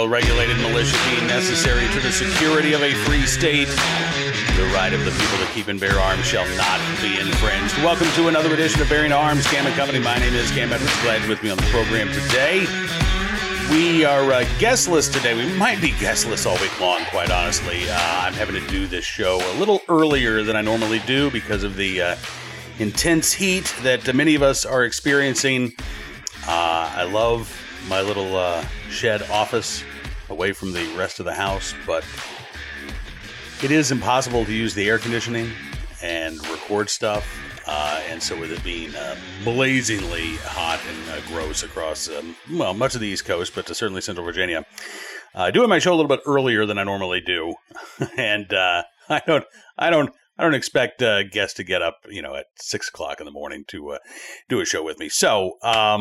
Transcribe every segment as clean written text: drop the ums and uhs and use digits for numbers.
well-regulated militia being necessary to the security of a free state. The right of the people to keep and bear arms shall not be infringed. Welcome to another edition of Bearing Arms, Cam and Company. My name is Cam Edwards. Glad you're with me on the program today. We are guestless today. We might be guestless all week long, quite honestly. I'm having to do this show a little earlier than I normally do because of the intense heat that many of us are experiencing. I love my little shed office away from the rest of the house, but it is impossible to use the air conditioning and record stuff. And so with it being blazingly hot and gross across, much of the East Coast, but certainly Central Virginia, doing my show a little bit earlier than I normally do. And I don't expect guests to get up, at 6 o'clock in the morning to do a show with me. So,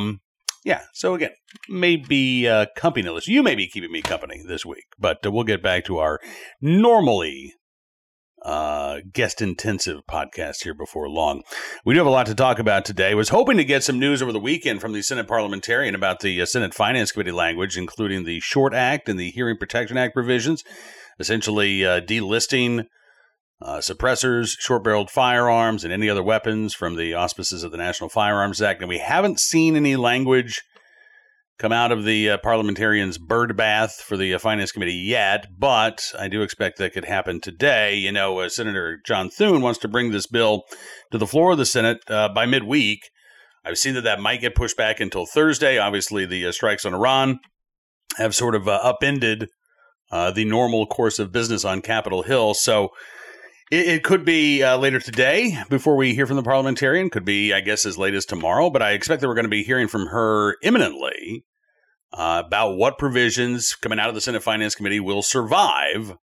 so again, maybe companyless. You may be keeping me company this week, but we'll get back to our normally guest-intensive podcast here before long. We do have a lot to talk about today. I was hoping to get some news over the weekend from the Senate parliamentarian about the Senate Finance Committee language, including the Short Act and the Hearing Protection Act provisions, essentially delisting suppressors, short-barreled firearms, and any other weapons from the auspices of the National Firearms Act. And we haven't seen any language come out of the parliamentarian's bird bath for the Finance Committee yet, but I do expect that could happen today. Senator John Thune wants to bring this bill to the floor of the Senate by midweek. I've seen that might get pushed back until Thursday. Obviously, the strikes on Iran have sort of upended the normal course of business on Capitol Hill. So it could be later today before we hear from the parliamentarian. Could be, I guess, as late as tomorrow. But I expect that we're going to be hearing from her imminently about what provisions coming out of the Senate Finance Committee will survive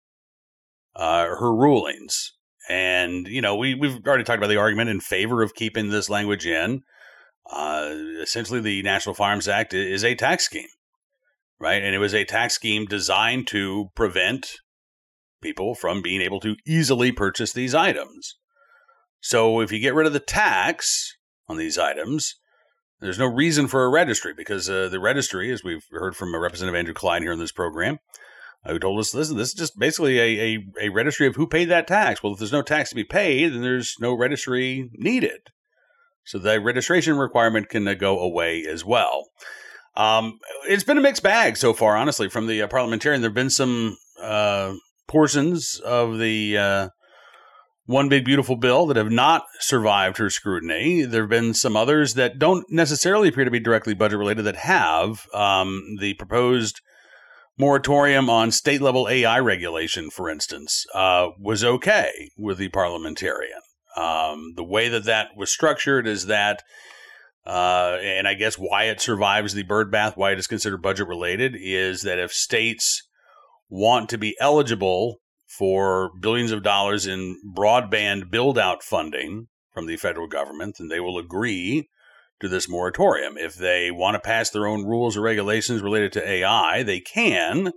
her rulings. And, we've already talked about the argument in favor of keeping this language in. Essentially, the National Firearms Act is a tax scheme, right? And it was a tax scheme designed to prevent people from being able to easily purchase these items. So if you get rid of the tax on these items, there's no reason for a registry, because the registry, as we've heard from Representative Andrew Clyde here in this program, who told us, listen, this is just basically a registry of who paid that tax. Well, if there's no tax to be paid, then there's no registry needed. So the registration requirement can go away as well. It's been a mixed bag so far, honestly, from the parliamentarian. There have been some portions of the One Big Beautiful Bill that have not survived her scrutiny. There have been some others that don't necessarily appear to be directly budget-related that have. The proposed moratorium on state-level AI regulation, for instance, was okay with the parliamentarian. The way that was structured is that, and I guess why it survives the bird bath, why it is considered budget-related, is that if states want to be eligible for billions of dollars in broadband build-out funding from the federal government, then they will agree to this moratorium. If they want to pass their own rules or regulations related to AI, they can,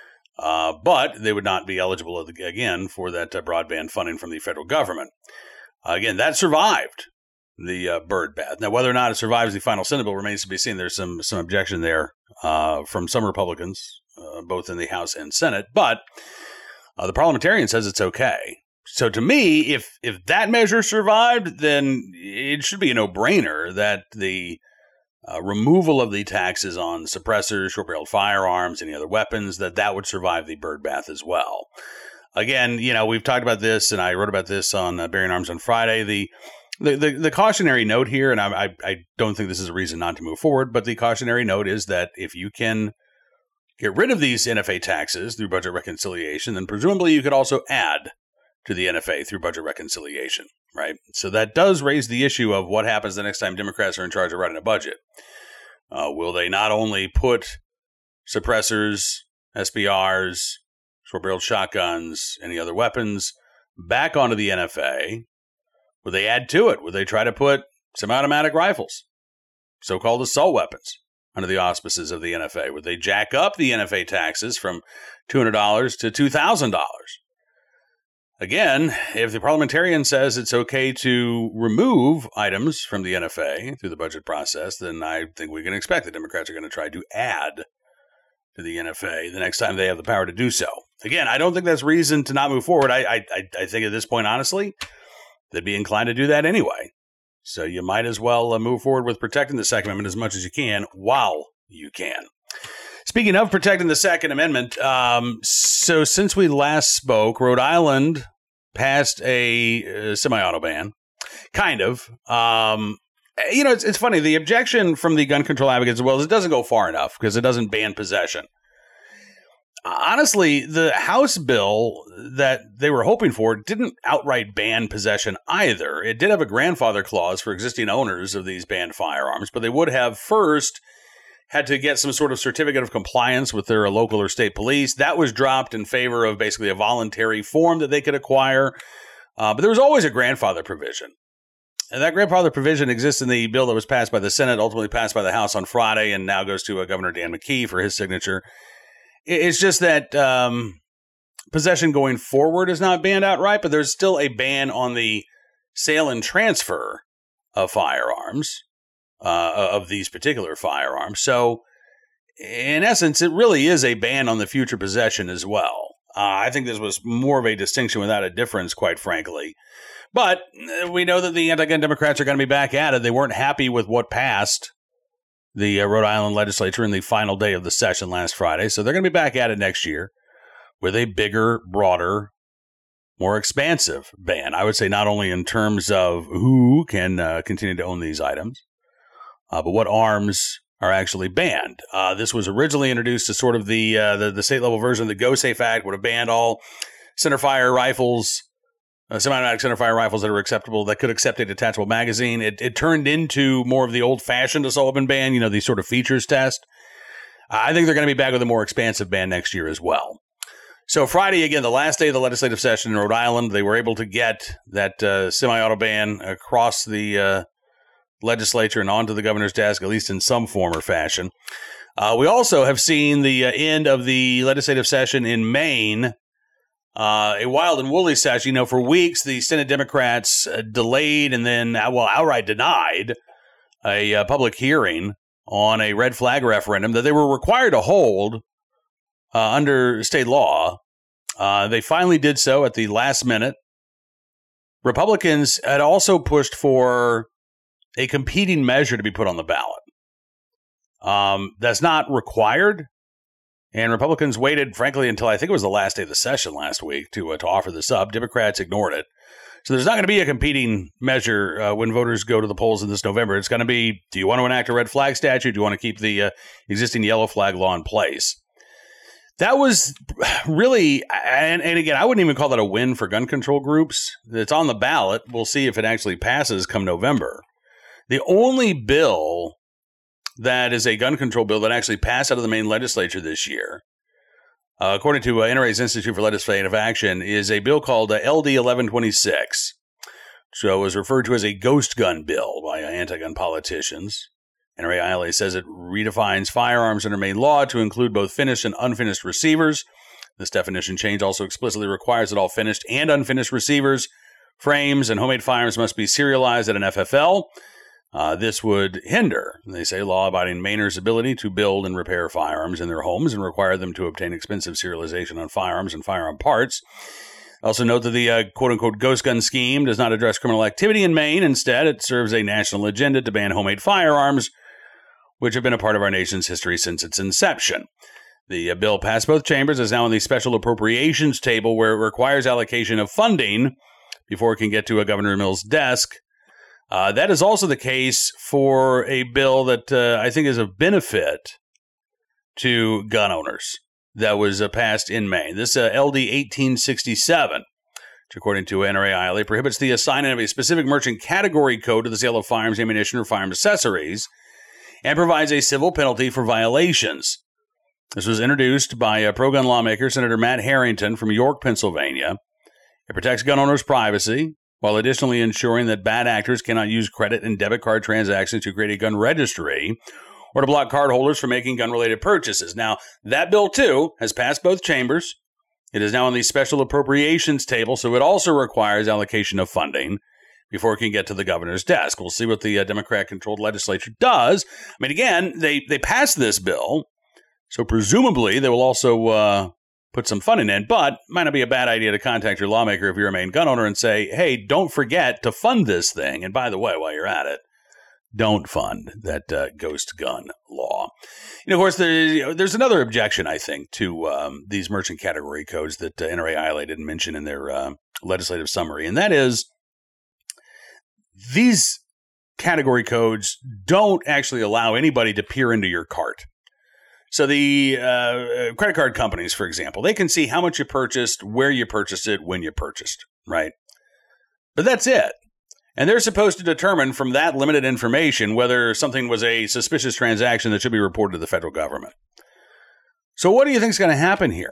but they would not be eligible, again, for that broadband funding from the federal government. Again, that survived the bird bath. Now, whether or not it survives the final Senate bill remains to be seen. There's some objection there from some Republicans, both in the House and Senate, but the parliamentarian says it's okay. So to me, if that measure survived, then it should be a no-brainer that the removal of the taxes on suppressors, short-barreled firearms, any other weapons, that would survive the bird bath as well. Again, we've talked about this, and I wrote about this on Bearing Arms on Friday. The cautionary note here, and I don't think this is a reason not to move forward, but the cautionary note is that if you can get rid of these NFA taxes through budget reconciliation, then presumably you could also add to the NFA through budget reconciliation, right? So that does raise the issue of what happens the next time Democrats are in charge of writing a budget. Will they not only put suppressors, SBRs, short-barreled shotguns, any other weapons back onto the NFA? Would they add to it? Would they try to put semi-automatic rifles, so-called assault weapons, under the auspices of the NFA? Would they jack up the NFA taxes from $200 to $2,000? Again, if the parliamentarian says it's okay to remove items from the NFA through the budget process, then I think we can expect the Democrats are going to try to add to the NFA the next time they have the power to do so. Again, I don't think that's reason to not move forward. I think at this point, honestly, they'd be inclined to do that anyway. So you might as well move forward with protecting the Second Amendment as much as you can while you can. Speaking of protecting the Second Amendment, so since we last spoke, Rhode Island passed a semi-auto ban. Kind of. It's funny. The objection from the gun control advocates as well is it doesn't go far enough because it doesn't ban possession. Honestly, the House bill that they were hoping for didn't outright ban possession either. It did have a grandfather clause for existing owners of these banned firearms, but they would have first had to get some sort of certificate of compliance with their local or state police. That was dropped in favor of basically a voluntary form that they could acquire. But there was always a grandfather provision. And that grandfather provision exists in the bill that was passed by the Senate, ultimately passed by the House on Friday, and now goes to Governor Dan McKee for his signature. It's just that possession going forward is not banned outright, but there's still a ban on the sale and transfer of firearms, of these particular firearms. So, in essence, it really is a ban on the future possession as well. I think this was more of a distinction without a difference, quite frankly. But we know that the anti-gun Democrats are going to be back at it. They weren't happy with what passed the Rhode Island legislature in the final day of the session last Friday. So they're going to be back at it next year with a bigger, broader, more expansive ban. I would say not only in terms of who can continue to own these items, but what arms are actually banned. This was originally introduced as sort of the state-level version of the Go Safe Act, would have banned all centerfire rifles, semi-automatic centerfire rifles that are acceptable, that could accept a detachable magazine. It turned into more of the old-fashioned assault weapon ban, these sort of features test. I think they're going to be back with a more expansive ban next year as well. So Friday, again, the last day of the legislative session in Rhode Island, they were able to get that semi-auto ban across the legislature and onto the governor's desk, at least in some form or fashion. We also have seen the end of the legislative session in Maine, a wild and woolly session. For weeks, the Senate Democrats delayed and then, outright denied a public hearing on a red flag referendum that they were required to hold under state law. They finally did so at the last minute. Republicans had also pushed for a competing measure to be put on the ballot. That's not required. And Republicans waited, frankly, until I think it was the last day of the session last week to offer this up. Democrats ignored it. So there's not going to be a competing measure when voters go to the polls in this November. It's going to be, do you want to enact a red flag statute? Do you want to keep the existing yellow flag law in place? That was really, and again, I wouldn't even call that a win for gun control groups. It's on the ballot. We'll see if it actually passes come November. The only bill that is a gun control bill that actually passed out of the Maine legislature this year, according to NRA's Institute for Legislative Action, is a bill called LD 1126. So it was referred to as a ghost gun bill by anti-gun politicians. NRA-ILA says it redefines firearms under Maine law to include both finished and unfinished receivers. This definition change also explicitly requires that all finished and unfinished receivers, frames, and homemade firearms must be serialized at an FFL. This would hinder, they say, law-abiding Mainers' ability to build and repair firearms in their homes and require them to obtain expensive serialization on firearms and firearm parts. Also note that the quote-unquote ghost gun scheme does not address criminal activity in Maine. Instead, it serves a national agenda to ban homemade firearms, which have been a part of our nation's history since its inception. The bill passed both chambers, is now on the special appropriations table where it requires allocation of funding before it can get to Governor Mills' desk. That is also the case for a bill that I think is of benefit to gun owners that was passed in Maine. This LD 1867, which according to NRA-ILA prohibits the assigning of a specific merchant category code to the sale of firearms, ammunition, or firearm accessories, and provides a civil penalty for violations. This was introduced by pro-gun lawmaker Senator Matt Harrington from York, Pennsylvania. It protects gun owners' privacy, while additionally ensuring that bad actors cannot use credit and debit card transactions to create a gun registry or to block cardholders from making gun-related purchases. Now, that bill, too, has passed both chambers. It is now on the special appropriations table, so it also requires allocation of funding before it can get to the governor's desk. We'll see what the Democrat-controlled legislature does. I mean, again, they passed this bill So presumably they will also put some funding in, but it might not be a bad idea to contact your lawmaker if you're a Maine gun owner and say, hey, don't forget to fund this thing. And by the way, while you're at it, don't fund that ghost gun law. And of course, there's another objection, I think, to these merchant category codes that NRA ILA didn't mention in their legislative summary, and that is these category codes don't actually allow anybody to peer into your cart. So the credit card companies, for example, they can see how much you purchased, where you purchased it, when you purchased, right? But that's it. And they're supposed to determine from that limited information whether something was a suspicious transaction that should be reported to the federal government. So what do you think is going to happen here?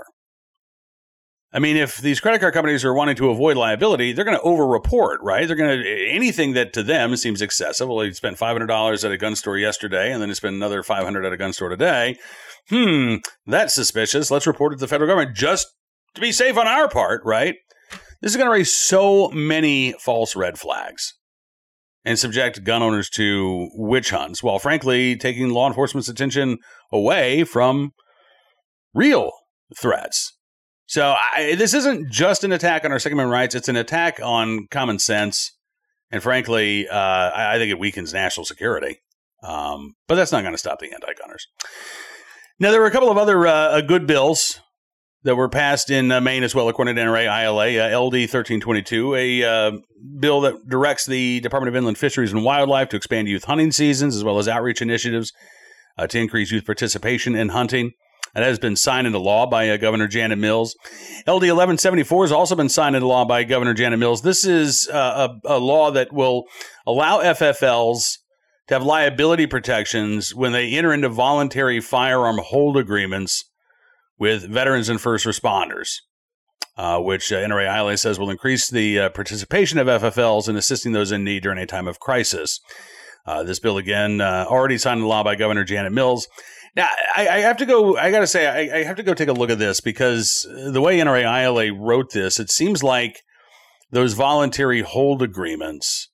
I mean, if these credit card companies are wanting to avoid liability, they're going to over-report, right? They're going to anything that to them seems excessive. Well, he spent $500 at a gun store yesterday, and then he spent another $500 at a gun store today. That's suspicious. Let's report it to the federal government just to be safe on our part, right? This is going to raise so many false red flags and subject gun owners to witch hunts, while frankly taking law enforcement's attention away from real threats. So this isn't just an attack on our Second Amendment rights. It's an attack on common sense. And frankly, I think it weakens national security. But that's not going to stop the anti-gunners. Now, there were a couple of other good bills that were passed in Maine as well, according to NRA ILA, LD 1322, a bill that directs the Department of Inland Fisheries and Wildlife to expand youth hunting seasons, as well as outreach initiatives to increase youth participation in hunting. That has been signed into law by Governor Janet Mills. LD 1174 has also been signed into law by Governor Janet Mills. This is a law that will allow FFLs to have liability protections when they enter into voluntary firearm hold agreements with veterans and first responders, which NRA ILA says will increase the participation of FFLs in assisting those in need during a time of crisis. This bill, again, already signed into law by Governor Janet Mills. Now, I have to go, I got to say, I have to go take a look at this because the way NRA ILA wrote this, it seems like those voluntary hold agreements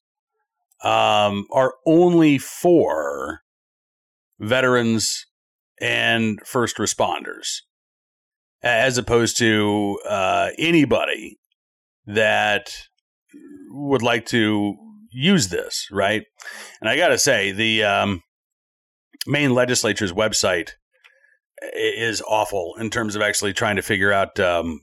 are only for veterans and first responders, as opposed to anybody that would like to use this, right? And I got to say, the Maine legislature's website is awful in terms of actually trying to figure out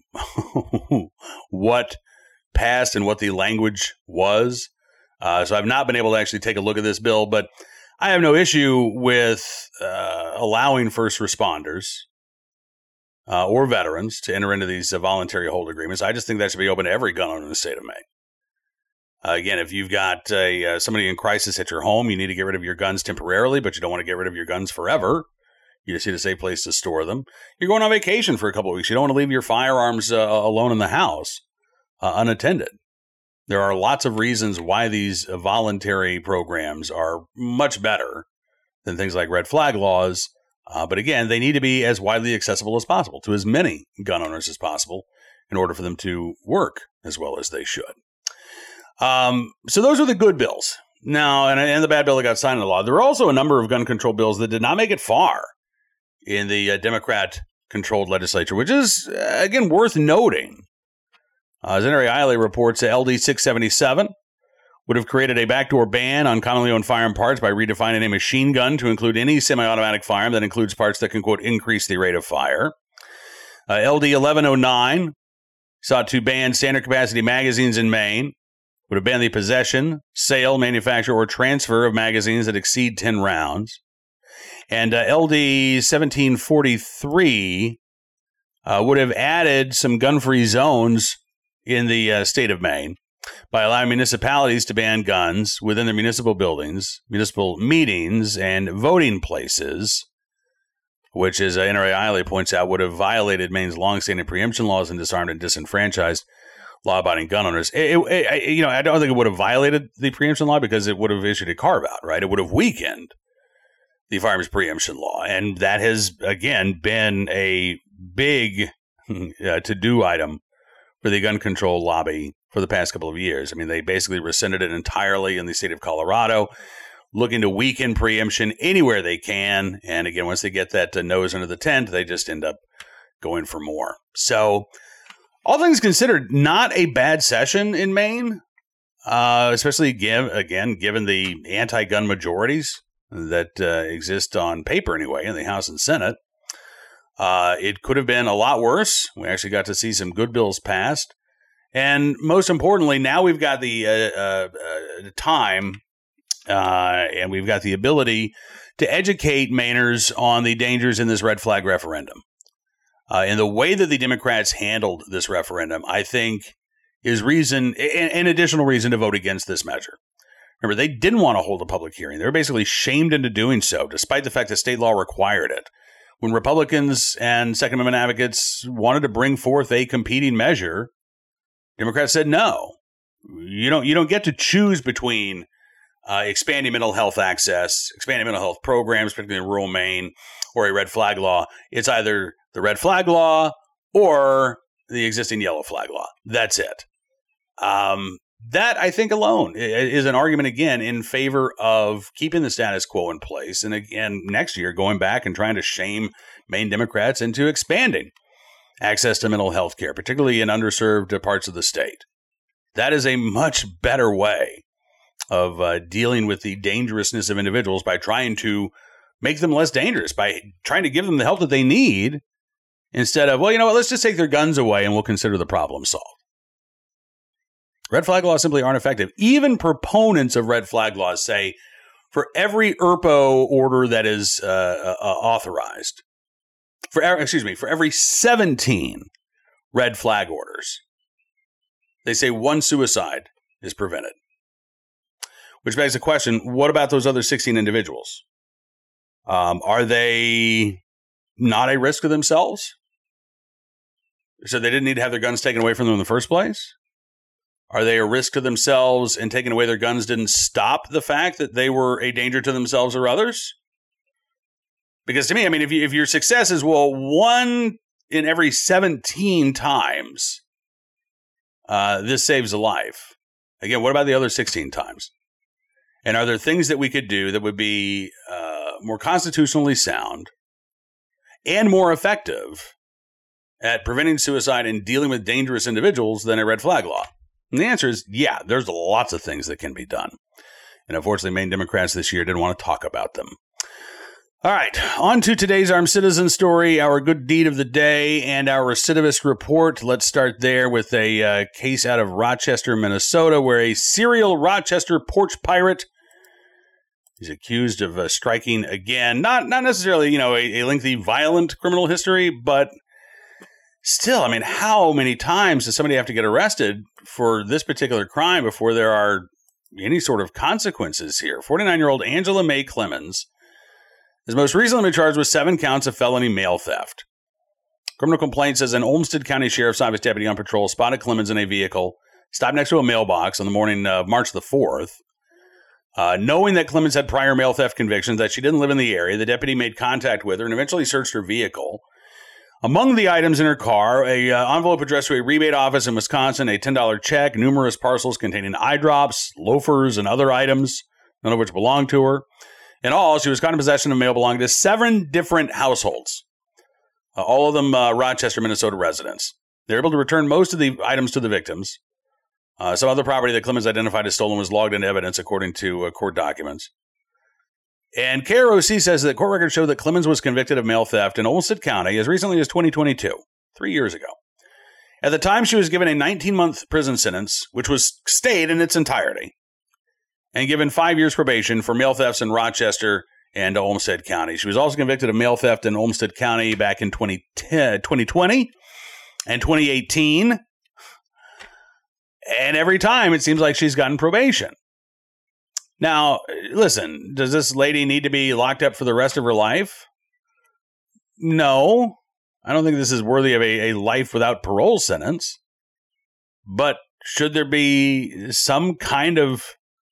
what passed and what the language was. So I've not been able to actually take a look at this bill, but I have no issue with allowing first responders or veterans to enter into these voluntary hold agreements. I just think that should be open to every gun owner in the state of Maine. Again, if you've got somebody in crisis at your home, you need to get rid of your guns temporarily, but you don't want to get rid of your guns forever. You just need a safe place to store them. You're going on vacation for a couple of weeks. You don't want to leave your firearms alone in the house, unattended. There are lots of reasons why these voluntary programs are much better than things like red flag laws. But again, they need to be as widely accessible as possible to as many gun owners as possible in order for them to work as well as they should. So those are the good bills. Now, and the bad bill that got signed into law. There were also a number of gun control bills that did not make it far in the Democrat-controlled legislature, which is, again, worth noting. As NRA ILA reports, LD 677 would have created a backdoor ban on commonly owned firearm parts by redefining a machine gun to include any semi-automatic firearm that includes parts that can, quote, increase the rate of fire. LD 1109 sought to ban standard capacity magazines in Maine, would have banned the possession, sale, manufacture, or transfer of magazines that exceed 10 rounds. And LD 1743 would have added some gun-free zones in the state of Maine by allowing municipalities to ban guns within their municipal buildings, municipal meetings, and voting places, which, as NRA ILA points out, would have violated Maine's longstanding preemption laws and disarmed and disenfranchised law-abiding gun owners. I don't think it would have violated the preemption law because it would have issued a carve-out, right? It would have weakened the firearms preemption law. And that has, again, been a big to-do item for the gun control lobby for the past couple of years. I mean, they basically rescinded it entirely in the state of Colorado, looking to weaken preemption anywhere they can. And again, once they get that nose under the tent, they just end up going for more. So all things considered, not a bad session in Maine, especially given the anti-gun majorities that exist on paper anyway in the House and Senate. It could have been a lot worse. We actually got to see some good bills passed. And most importantly, now we've got the time and we've got the ability to educate Mainers on the dangers in this red flag referendum. And the way that the Democrats handled this referendum, I think, is reason, an additional reason to vote against this measure. Remember, they didn't want to hold a public hearing. They were basically shamed into doing so, despite the fact that state law required it. When Republicans and Second Amendment advocates wanted to bring forth a competing measure, Democrats said no. You don't get to choose between expanding mental health access, expanding mental health programs, particularly in rural Maine, or a red flag law. It's either the red flag law or the existing yellow flag law. That's it. That, I think, alone is an argument, again, in favor of keeping the status quo in place. And again, next year, going back and trying to shame Maine Democrats into expanding access to mental health care, particularly in underserved parts of the state. That is a much better way of dealing with the dangerousness of individuals by trying to make them less dangerous, by trying to give them the help that they need, instead of, well, you know what, let's just take their guns away and we'll consider the problem solved. Red flag laws simply aren't effective. Even proponents of red flag laws say for every ERPO order that is authorized, for every 17 red flag orders, they say one suicide is prevented. Which begs the question, what about those other 16 individuals? Are they not a risk to themselves? So they didn't need to have their guns taken away from them in the first place? Are they a risk to themselves, and taking away their guns didn't stop the fact that they were a danger to themselves or others? Because to me, I mean, if your success is, well, 1 in every 17 times, this saves a life. Again, what about the other 16 times? And are there things that we could do that would be more constitutionally sound and more effective at preventing suicide and dealing with dangerous individuals than a red flag law? And the answer is, yeah, there's lots of things that can be done. And unfortunately, Maine Democrats this year didn't want to talk about them. All right, on to today's Armed Citizen story, our good deed of the day, and our recidivist report. Let's start there with a case out of Rochester, Minnesota, where a serial Rochester porch pirate is accused of striking again. Not necessarily, a lengthy, violent criminal history, but still, I mean, how many times does somebody have to get arrested for this particular crime before there are any sort of consequences here? 49-year-old Angela Mae Clemens is most recently been charged with 7 counts of felony mail theft. Criminal complaint says an Olmsted County Sheriff's Office deputy on patrol spotted Clemens in a vehicle stopped next to a mailbox on the morning of March the 4th. Knowing that Clemens had prior mail theft convictions, that she didn't live in the area, the deputy made contact with her and eventually searched her vehicle. Among the items in her car, a envelope addressed to a rebate office in Wisconsin, a $10 check, numerous parcels containing eye drops, loafers, and other items, none of which belonged to her. In all, she was caught in possession of mail belonging to 7 different households, all of them Rochester, Minnesota residents. They were able to return most of the items to the victims. Some other property that Clemens identified as stolen was logged into evidence, according to court documents. And KROC says that court records show that Clemens was convicted of mail theft in Olmsted County as recently as 2022, 3 years ago. At the time, she was given a 19-month prison sentence, which was stayed in its entirety, and given 5 years probation for mail thefts in Rochester and Olmsted County. She was also convicted of mail theft in Olmsted County back in 2020 and 2018. And every time, it seems like she's gotten probation. Now, listen, does this lady need to be locked up for the rest of her life? No. I don't think this is worthy of a life without parole sentence. But should there be some kind of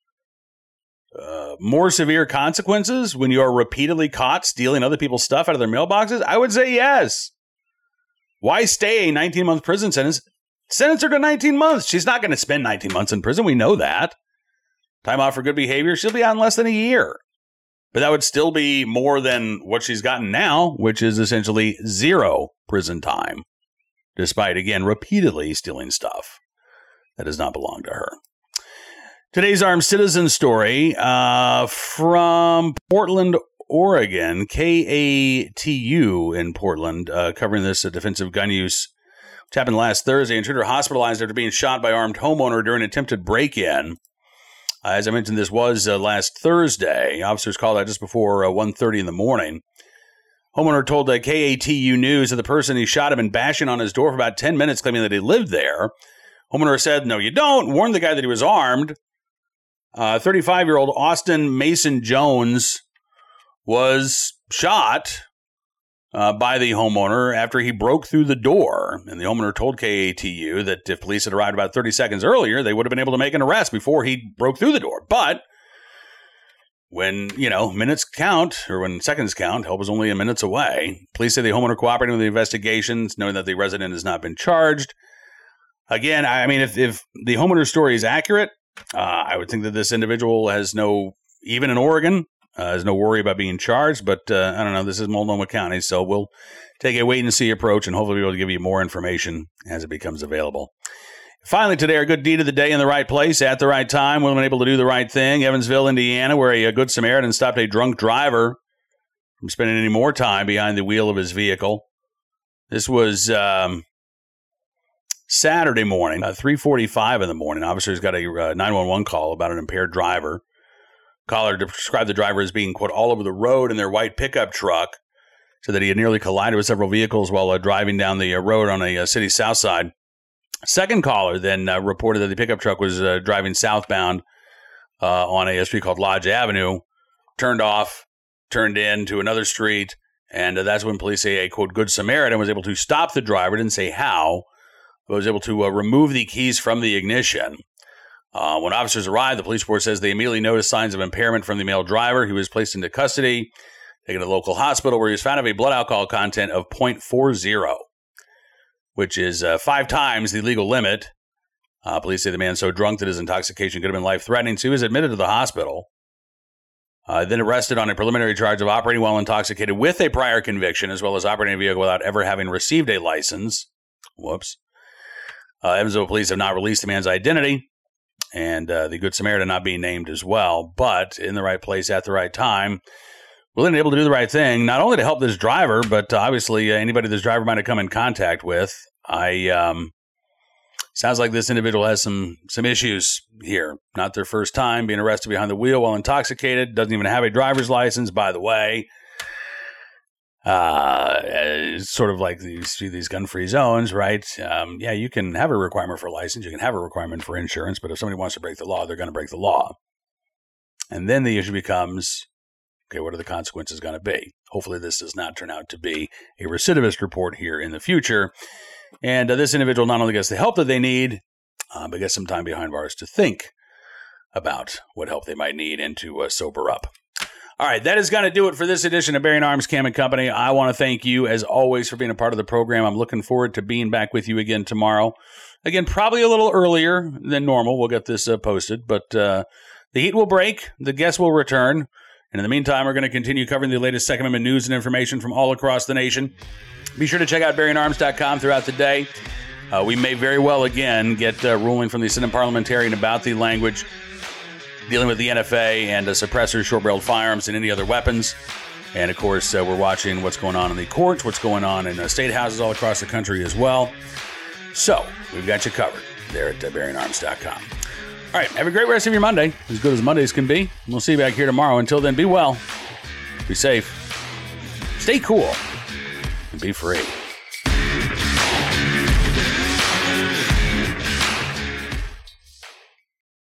more severe consequences when you are repeatedly caught stealing other people's stuff out of their mailboxes? I would say yes. Why stay a 19-month prison sentence? Sentence her to 19 months. She's not going to spend 19 months in prison. We know that. time off for good behavior, she'll be out in less than a year. But that would still be more than what she's gotten now, which is essentially 0 prison time, despite, again, repeatedly stealing stuff that does not belong to her. Today's Armed Citizen story from Portland, Oregon, KATU in Portland, covering this defensive gun use, which happened last Thursday. Intruder hospitalized after being shot by armed homeowner during an attempted break-in. As I mentioned, this was last Thursday. Officers called out just before 1:30 in the morning. Homeowner told KATU News that the person he shot had been bashing on his door for about 10 minutes, claiming that he lived there. Homeowner said, "No, you don't," warned the guy that he was armed. 35-year-old Austin Mason Jones was shot by the homeowner after he broke through the door. And the homeowner told KATU that if police had arrived about 30 seconds earlier, they would have been able to make an arrest before he broke through the door. But when, minutes count, or when seconds count, help is only minutes away. Police say the homeowner cooperating with the investigations, knowing that the resident has not been charged. Again, I mean, if the homeowner's story is accurate, I would think that this individual has even in Oregon, has no worry about being charged. But I don't know, this is Multnomah County, so we'll take a wait-and-see approach and hopefully be able to give you more information as it becomes available. Finally today, our good deed of the day in the right place at the right time. Women able to do the right thing. Evansville, Indiana, where a Good Samaritan stopped a drunk driver from spending any more time behind the wheel of his vehicle. This was Saturday morning, 3:45 in the morning. Officers got a 911 call about an impaired driver. Caller described the driver as being, quote, all over the road in their white pickup truck, so that he had nearly collided with several vehicles while driving down the road on a city south side. Second caller then reported that the pickup truck was driving southbound on a street called Lodge Avenue, turned off, turned into another street, and that's when police say a, quote, Good Samaritan was able to stop the driver, didn't say how, but was able to remove the keys from the ignition. When officers arrived, the police report says they immediately noticed signs of impairment from the male driver. He was placed into custody, taken to the local hospital, where he was found to have a blood alcohol content of 0.40. Which is 5 times the legal limit. Police say the man so drunk that his intoxication could have been life-threatening, so he was admitted to the hospital. Then arrested on a preliminary charge of operating while intoxicated with a prior conviction, as well as operating a vehicle without ever having received a license. Whoops. Evansville police have not released the man's identity, and the Good Samaritan not being named as well, but in the right place at the right time. Willing and able to do the right thing, not only to help this driver, but obviously anybody this driver might have come in contact with. Sounds like this individual has some issues here. Not their first time being arrested behind the wheel while intoxicated. Doesn't even have a driver's license, by the way. It's sort of like these gun-free zones, right? Yeah, you can have a requirement for a license. You can have a requirement for insurance. But if somebody wants to break the law, they're going to break the law. And then the issue becomes, okay, what are the consequences going to be? Hopefully this does not turn out to be a recidivist report here in the future. And this individual not only gets the help that they need, but gets some time behind bars to think about what help they might need and to sober up. All right, that is going to do it for this edition of Bearing Arms Cam & Company. I want to thank you, as always, for being a part of the program. I'm looking forward to being back with you again tomorrow. Again, probably a little earlier than normal. We'll get this posted, but the heat will break. The guests will return. And in the meantime, we're going to continue covering the latest Second Amendment news and information from all across the nation. Be sure to check out BearingArms.com throughout the day. We may very well again get a ruling from the Senate parliamentarian about the language dealing with the NFA and suppressors, short-barreled firearms, and any other weapons. And, of course, we're watching what's going on in the courts, what's going on in state houses all across the country as well. So we've got you covered there at BearingArms.com. All right, have a great rest of your Monday, as good as Mondays can be. We'll see you back here tomorrow. Until then, be well, be safe, stay cool, and be free.